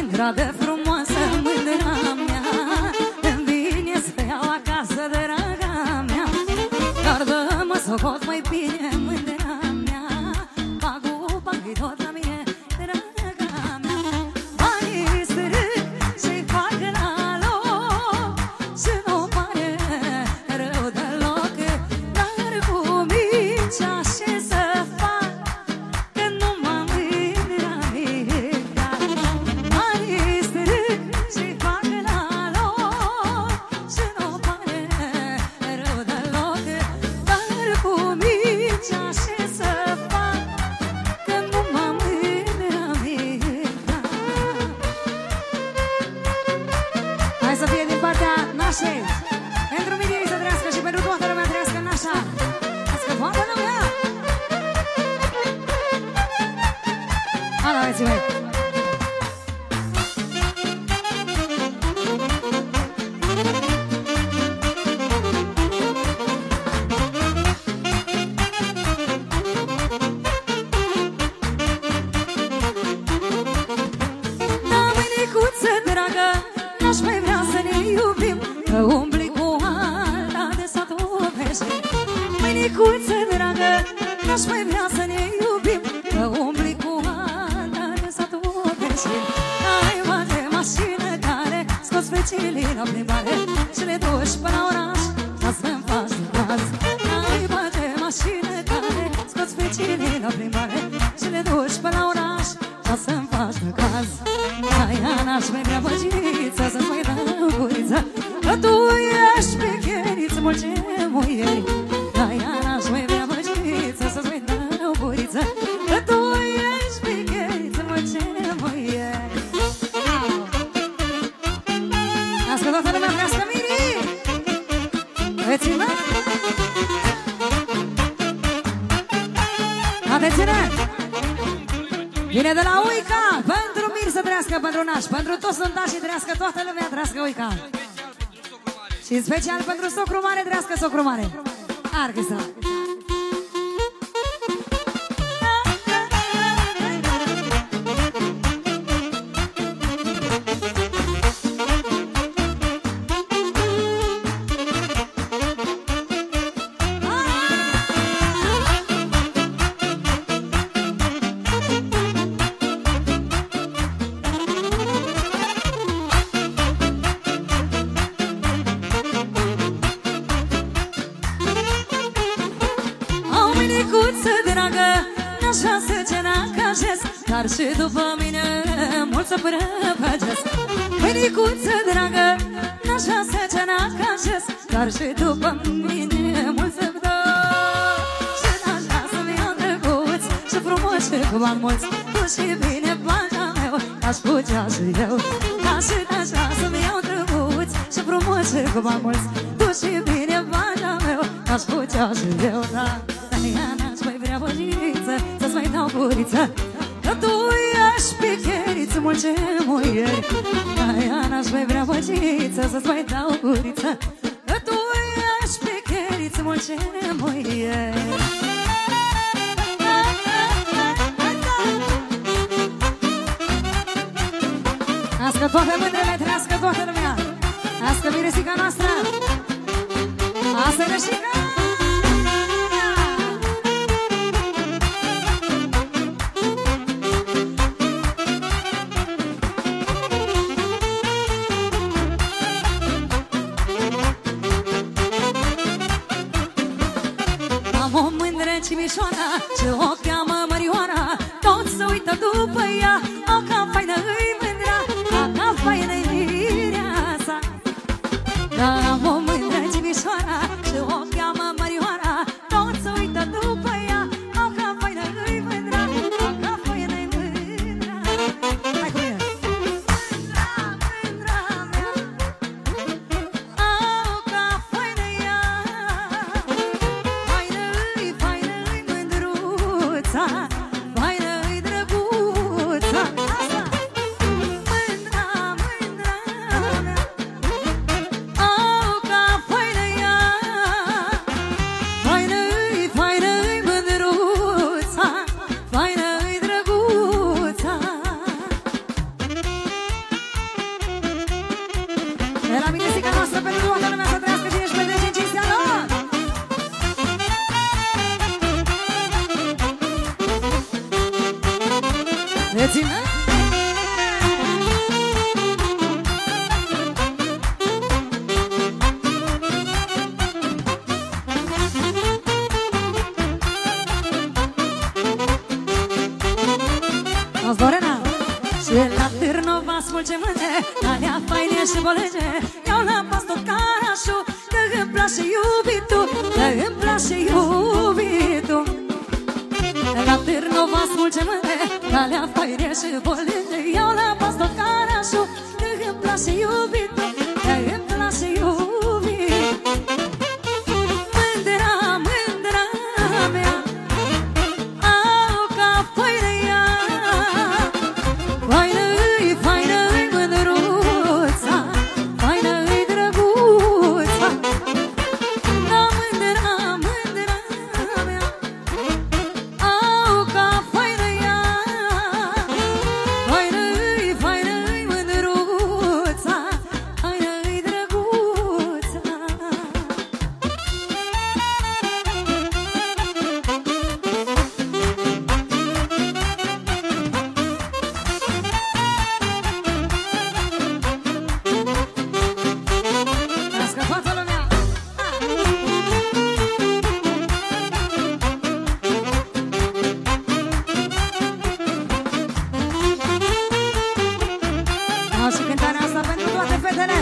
mândra de frumoasă, mândra mea. Îmi vine să iau acasă, draga mea. Dar dă-mă socot mai bine, mândra mea. Bag-i tot la mine, draga mea. Banii strâng și-i fac la loc și nu pare rău deloc. Dar cu mici așa să fac, că nu m-am înaintat. Banii strâng și-i fac la loc și nu pare rău deloc. Dar cu mici așa să fac, că nu m-am înaintat. Hai să fie din partea nașei. Pentru mine ei să trăiască și pentru toată lumea trăiască nașa. Trăiască toată lumea. Ala, băieții mei. Da, mâinicuță dragă, n-aș mai vrea să ne iubim, că umbli cu alta de satul pește. Mâinicuță dragă, n-aș mai vrea să ne iubim, că umbli cu alta de satul pește. Ai bate mașină care scoți vecinii la plimbare și le duci până la oraș ca să-mi faci de caz. Ai bate mașină care scoți vecinii la plimbare și le duci până la oraș ca să-mi faci de caz. Aia n-aș mai vrea băgiță să-ți mai dau guriță, că tu ești pe cheriță mult ce muieri. Aia n-aș mai vrea băgiță să-ți mai dau guriță, că tu ești pe cheriță mult ce muieri. Ască toată lumea, trească mirii! Băieții mei! Atențiune! Vine de la Uica, pentru Mir să trăiască, pentru naș, pentru toți sântașii trăiască, toată lumea trăiască Uica. Și în special pentru socru mare, trăiască socru mare. Arghisa. Dar și după mine mult să prăpăgesc. Mâinicuță dragă, n-aș vrea să cenacăgesc, dar și după mine mult să-mi dau. Și n-aș vrea să-mi iau drăguț și frumos și cu bani mulți, tu și bine bana meu, aș putea și eu. Ca și n-aș vrea să-mi iau drăguț și frumos și cu bani mulți, tu și bine bana meu, aș putea și eu. Da, ea n-aș mai vrea băgiță să-ți mai dau guriță, că tu ești pe cheriță mult ce muieri. Aia n-aș mai vrea băgiță să-ți mai dau guriță, că tu ești pe cheriță mult ce muieri. Ască toate mândrele, trească toată lumea. Ască miresica noastră. Asta e rășica. Cimișoara și o cheamă Mărioara, toți se uită după ea, o ca faină îi mândra, o ca faină-i mireasa. Dar am o mândră cimișoara și o cheamă Și la Târnova smulge mâne, alea faine și bolege. Iau la pas tot carașul, că îmi place iubitul, că îmi place iubitul. La Târnova smulge mâne, alea faine și bolege. Iau la pas tot carașul, că îmi place iubitul, că îmi place iubitul. Mândra, mândra mea, au ca faine ea. Faină-i, faină-i mândruța, faină-i drăguța. Da, mândra, mândra mea, au ca faină ea. Faină-i, faină-i mândruța, faină-i drăguța. Nască toată lumea! Au și cântarea asta pentru toate fetele!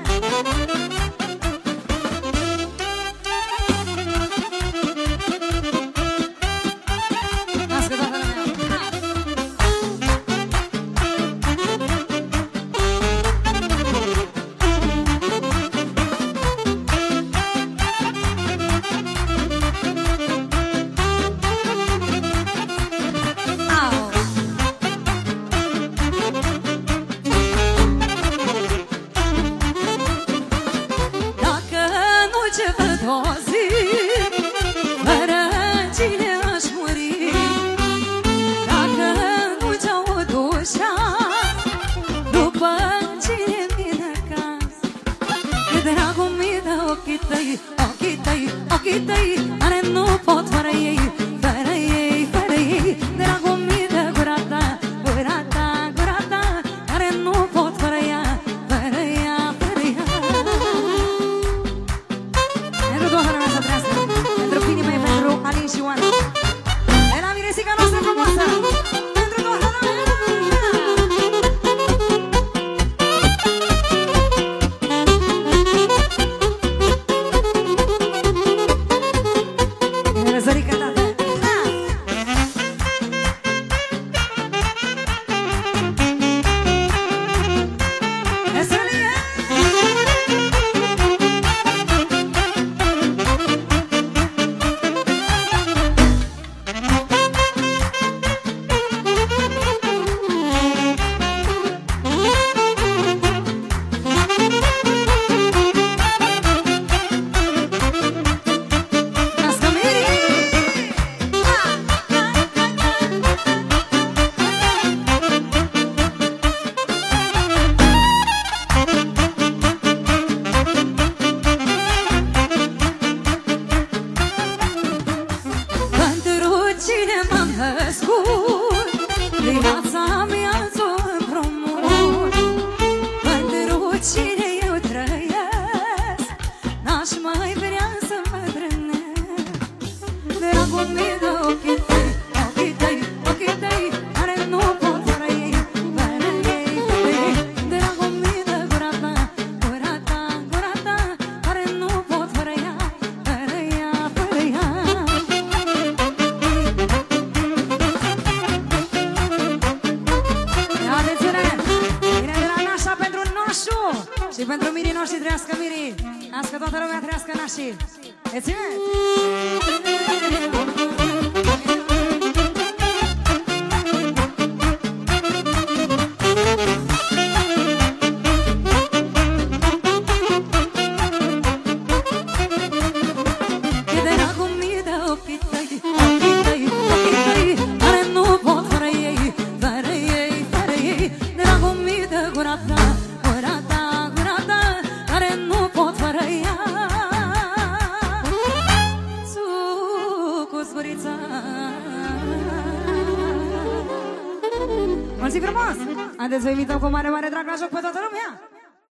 Nască toată lumea! Au! Dacă nu ce văd o zi, fără cine aș muri. Dacă nu ce-aud ușa, după cine vine acasă. Că dragul mi dă ochii tăi, ochii tăi, ochii tăi, care nu pot fără ei, fără ei, fără ei. Dragul mi dă gura ta, gura ta, gura ta, care nu pot fără ea, fără ea, fără ea. Pentru toată lumea să trăiască, pentru inima e pentru Alin și Oana. De la miresica noastră frumoasă, pentru toată lumea. Răzărică, tată. Veselie! Nască Miri! Pentru cine m-am născut, viața mea ți-o împrumut. Pentru cine eu trăiesc, n-aș mai vrea să mă trănesc. Dragul mi dă ochii tăi, ochii tăi, ochii tăi, care nu pot fără ei, fără ei, fără ei. Dragul mi dă gura ta, gura ta, gura ta, care nu pot fără ea, fără ea, fără ea. Haideți-le! Vine de la Nașa pentru Noșu și pentru mirii noștri, trăiască mirii! Nască toată lumea, trăiască nașii! Reține! Că dragul mi dă ochii tăi, ochii tăi, ochii tăi, care nu pot fără ei, fără ei, fără ei. Dragul mi dă gura ta, gura ta, gura ta, care nu pot fără ea. Sus gurița. Mulțumim frumos! Haideți să invităm cu mare, mare drag la joc pe toată lumea!